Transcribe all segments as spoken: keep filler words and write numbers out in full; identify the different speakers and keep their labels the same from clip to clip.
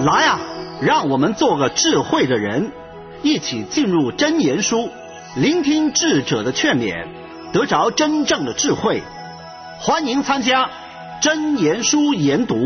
Speaker 1: 来啊，让我们做个智慧的人，一起进入真言书，聆听智者的劝勉，得着真正的智慧。欢迎参加真言书研读。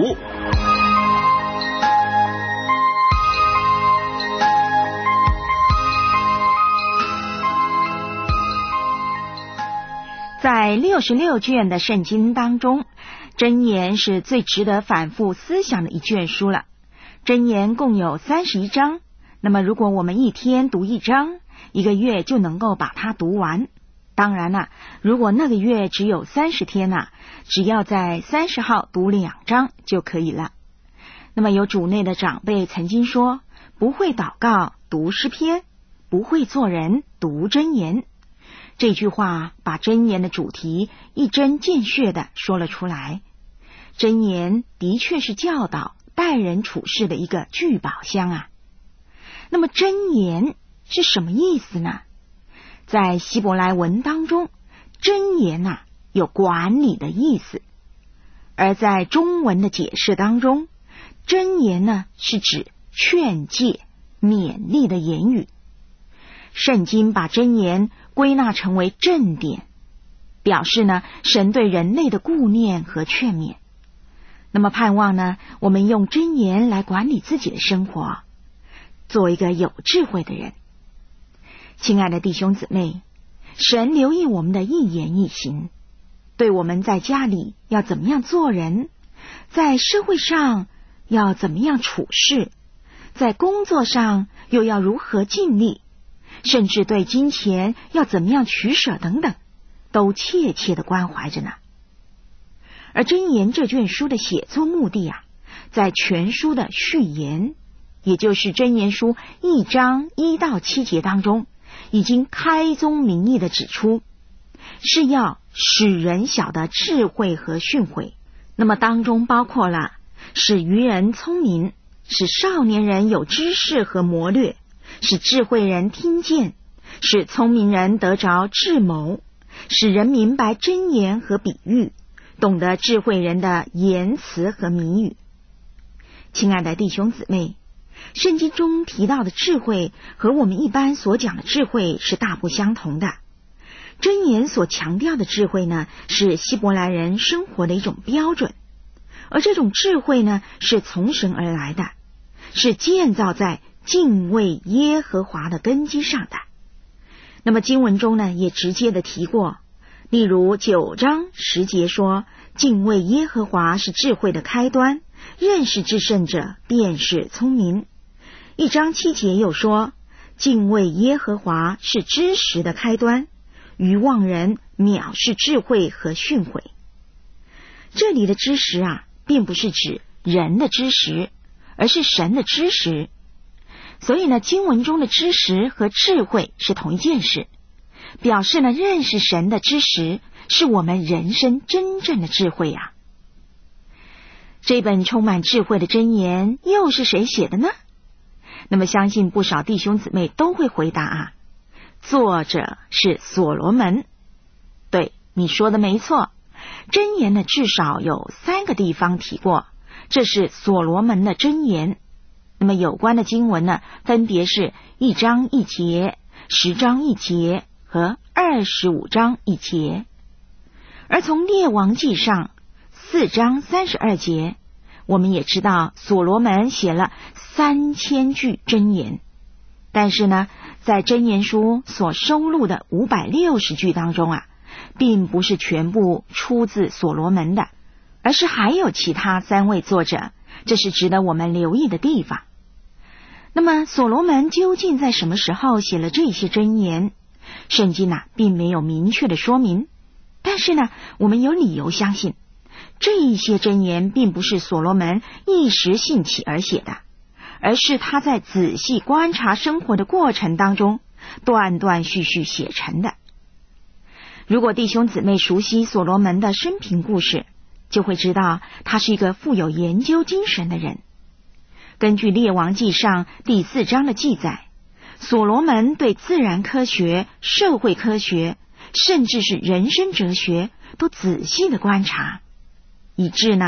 Speaker 2: 在六十六卷的圣经当中，箴言是最值得反复思想的一卷书了。箴言共有三十一章，那么如果我们一天读一章，一个月就能够把它读完。当然了，如果那个月只有三十天啊，只要在三十号读两章就可以了。那么有主内的长辈曾经说，不会祷告读诗篇，不会做人读箴言。这句话把箴言的主题一针见血地说了出来。箴言的确是教导待人处事的一个聚宝箱啊。那么箴言是什么意思呢？在希伯来文当中，箴言啊有管理的意思，而在中文的解释当中，箴言呢是指劝诫、勉励的言语。圣经把箴言归纳成为正典，表示呢神对人类的顾念和劝勉。那么盼望呢我们用箴言来管理自己的生活，做一个有智慧的人。亲爱的弟兄姊妹，神留意我们的一言一行，对我们在家里要怎么样做人，在社会上要怎么样处事，在工作上又要如何尽力，甚至对金钱要怎么样取舍等等，都切切的关怀着呢。而箴言这卷书的写作目的啊，在全书的序言，也就是箴言书一章一到七节当中，已经开宗明义的指出，是要使人晓得智慧和训诲。那么当中包括了使愚人聪明，使少年人有知识和谋略，使智慧人听见，使聪明人得着智谋，使人明白箴言和比喻，懂得智慧人的言辞和谜语。亲爱的弟兄姊妹，圣经中提到的智慧和我们一般所讲的智慧是大不相同的。箴言所强调的智慧呢，是希伯来人生活的一种标准，而这种智慧呢，是从神而来的，是建造在敬畏耶和华的根基上的。那么经文中呢，也直接的提过，例如九章十节说，敬畏耶和华是智慧的开端，认识至圣者便是聪明。一章七节又说，敬畏耶和华是知识的开端，愚妄人藐视智慧和训诲。这里的知识啊，并不是指人的知识，而是神的知识。所以呢，经文中的知识和智慧是同一件事，表示呢，认识神的知识是我们人生真正的智慧啊。这本充满智慧的箴言又是谁写的呢？那么相信不少弟兄姊妹都会回答啊，作者是所罗门。对，你说的没错，箴言呢至少有三个地方提过，这是所罗门的箴言。那么有关的经文呢，分别是一章一节、十章一节和二十五章一节。而从列王记上四章三十二节，我们也知道所罗门写了三千句箴言，但是呢，在箴言书所收录的五百六十句当中啊，并不是全部出自所罗门的，而是还有其他三位作者，这是值得我们留意的地方。那么所罗门究竟在什么时候写了这些箴言？圣经啊，并没有明确的说明，但是呢，我们有理由相信，这一些箴言并不是所罗门一时兴起而写的，而是他在仔细观察生活的过程当中，断断续续写成的。如果弟兄姊妹熟悉所罗门的生平故事，就会知道他是一个富有研究精神的人。根据列王记上第四章的记载，所罗门对自然科学、社会科学，甚至是人生哲学都仔细的观察，以致呢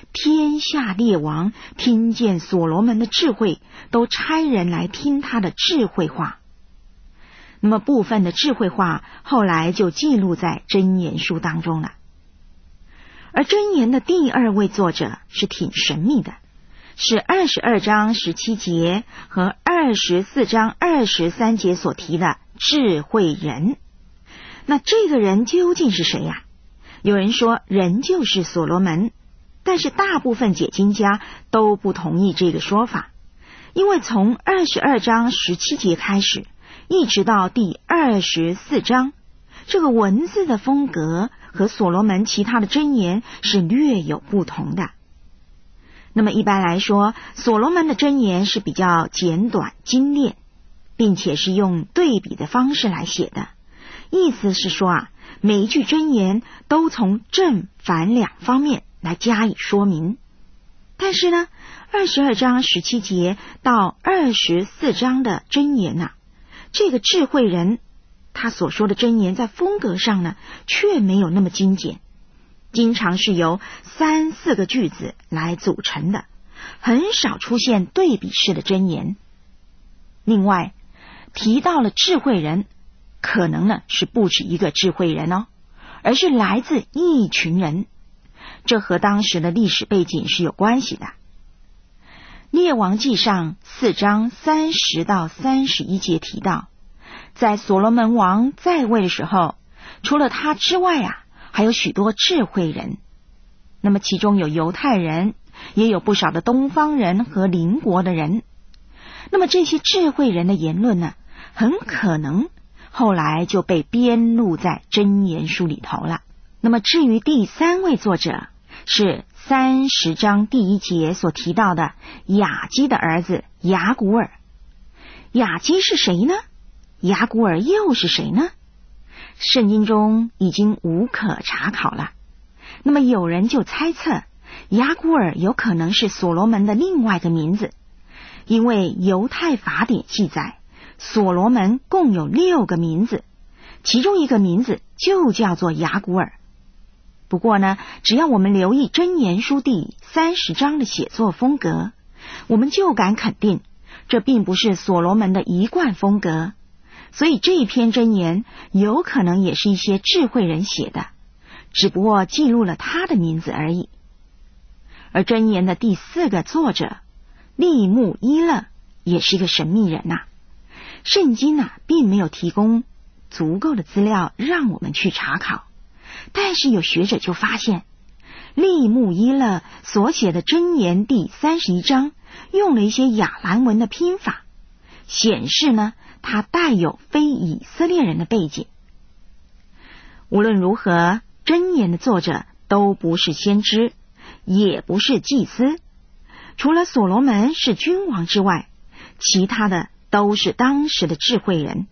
Speaker 2: 天下列王听见所罗门的智慧，都差人来听他的智慧话。那么部分的智慧话后来就记录在箴言书当中了。而箴言的第二位作者是挺神秘的，是二十二章十七节和二十四章二十三节所提的智慧人。那这个人究竟是谁呀？有人说人就是所罗门，但是大部分解经家都不同意这个说法，因为从二十二章十七节开始一直到第二十四章，这个文字的风格和所罗门其他的箴言是略有不同的。那么一般来说，所罗门的箴言是比较简短精炼，并且是用对比的方式来写的，意思是说啊，每一句箴言都从正反两方面来加以说明。但是呢，二十二章十七节到二十四章的箴言啊，这个智慧人他所说的箴言在风格上呢，却没有那么精简，经常是由三四个句子来组成的，很少出现对比式的箴言。另外提到了智慧人，可能呢是不止一个智慧人哦，而是来自一群人，这和当时的历史背景是有关系的。列王纪上四章三十到三十一节提到，在所罗门王在位的时候，除了他之外啊，还有许多智慧人。那么其中有犹太人，也有不少的东方人和邻国的人。那么这些智慧人的言论呢，很可能后来就被编录在箴言书里头了。那么至于第三位作者，是三十章第一节所提到的雅基的儿子雅古尔。雅基是谁呢？雅古尔又是谁呢？圣经中已经无可查考了。那么有人就猜测，雅古尔有可能是所罗门的另外一个名字，因为犹太法典记载，所罗门共有六个名字，其中一个名字就叫做雅古尔。不过呢，只要我们留意箴言书第三十章的写作风格，我们就敢肯定，这并不是所罗门的一贯风格。所以这一篇箴言有可能也是一些智慧人写的，只不过记录了他的名字而已。而箴言的第四个作者利木伊勒也是一个神秘人呐、啊，圣经啊并没有提供足够的资料让我们去查考，但是有学者就发现，利木伊勒所写的箴言第三十一章用了一些亚兰文的拼法，显示呢他带有非以色列人的背景。无论如何，箴言的作者都不是先知，也不是祭司，除了所罗门是君王之外，其他的都是当时的智慧人。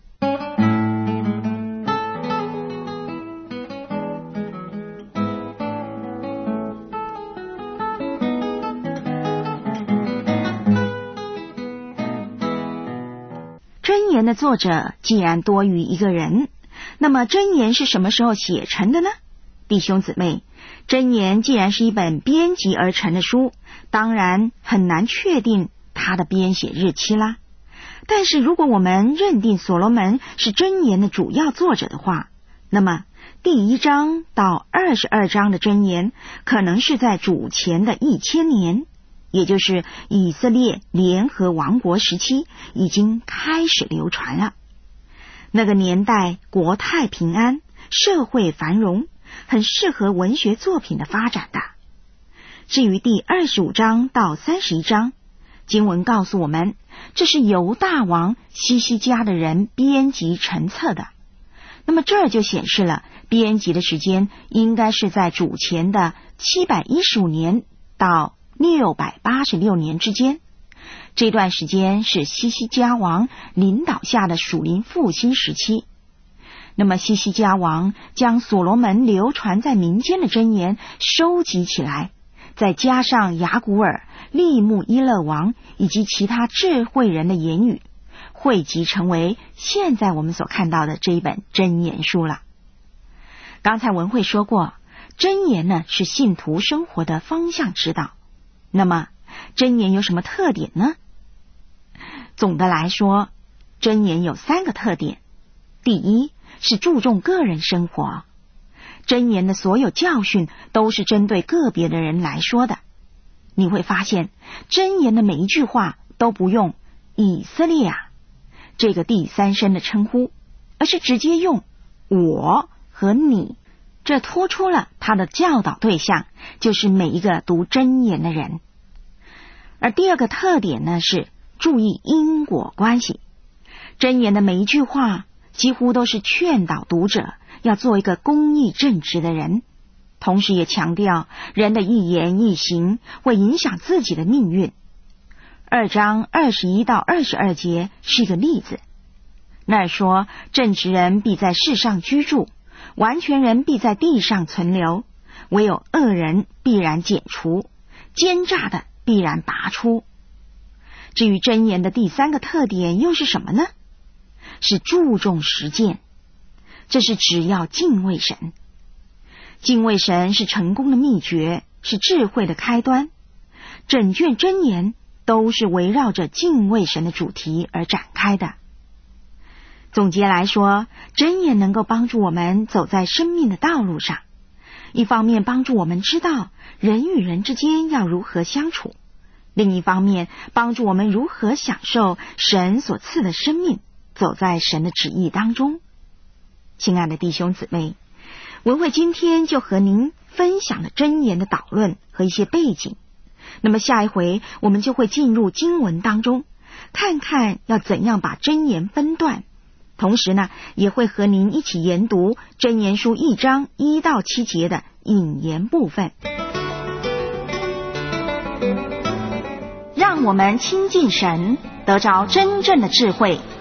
Speaker 2: 箴言的作者既然多于一个人，那么箴言是什么时候写成的呢？弟兄姊妹，箴言既然是一本编辑而成的书，当然很难确定它的编写日期啦。但是如果我们认定所罗门是箴言的主要作者的话，那么第一章到二十二章的箴言可能是在主前的一千年，也就是以色列联合王国时期已经开始流传了。那个年代国泰平安，社会繁荣，很适合文学作品的发展的。至于第二十五章到三十一章，经文告诉我们，这是犹大王西西家的人编辑成册的。那么这儿就显示了编辑的时间应该是在主前的七百一十五年到六百八十六年之间，这段时间是西西家王领导下的属灵复兴时期。那么西西家王将所罗门流传在民间的箴言收集起来，再加上雅古尔、利木伊勒王以及其他智慧人的言语，汇集成为现在我们所看到的这一本箴言书了。刚才文慧说过， 箴言呢是信徒生活的方向指导。那么箴言有什么特点呢？总的来说，箴言有三个特点。第一是注重个人生活，箴言的所有教训都是针对个别的人来说的。你会发现箴言的每一句话都不用以色列啊这个第三身的称呼，而是直接用我和你，这托出了他的教导对象就是每一个读箴言的人。而第二个特点呢是注意因果关系，箴言的每一句话几乎都是劝导读者要做一个公义正直的人，同时也强调人的一言一行会影响自己的命运。二章二十一到二十二节是一个例子，那儿说正直人必在世上居住，完全人必在地上存留，唯有恶人必然剪除，奸诈的必然拔出。至于箴言的第三个特点又是什么呢？是注重实践，这是只要敬畏神。敬畏神是成功的秘诀，是智慧的开端。整卷箴言都是围绕着敬畏神的主题而展开的。总结来说，箴言能够帮助我们走在生命的道路上，一方面帮助我们知道人与人之间要如何相处，另一方面帮助我们如何享受神所赐的生命，走在神的旨意当中。亲爱的弟兄姊妹，文慧今天就和您分享了箴言的导论和一些背景。那么下一回我们就会进入经文当中，看看要怎样把箴言分段，同时呢也会和您一起研读箴言书一章一到七节的引言部分。让我们亲近神，得着真正的智慧，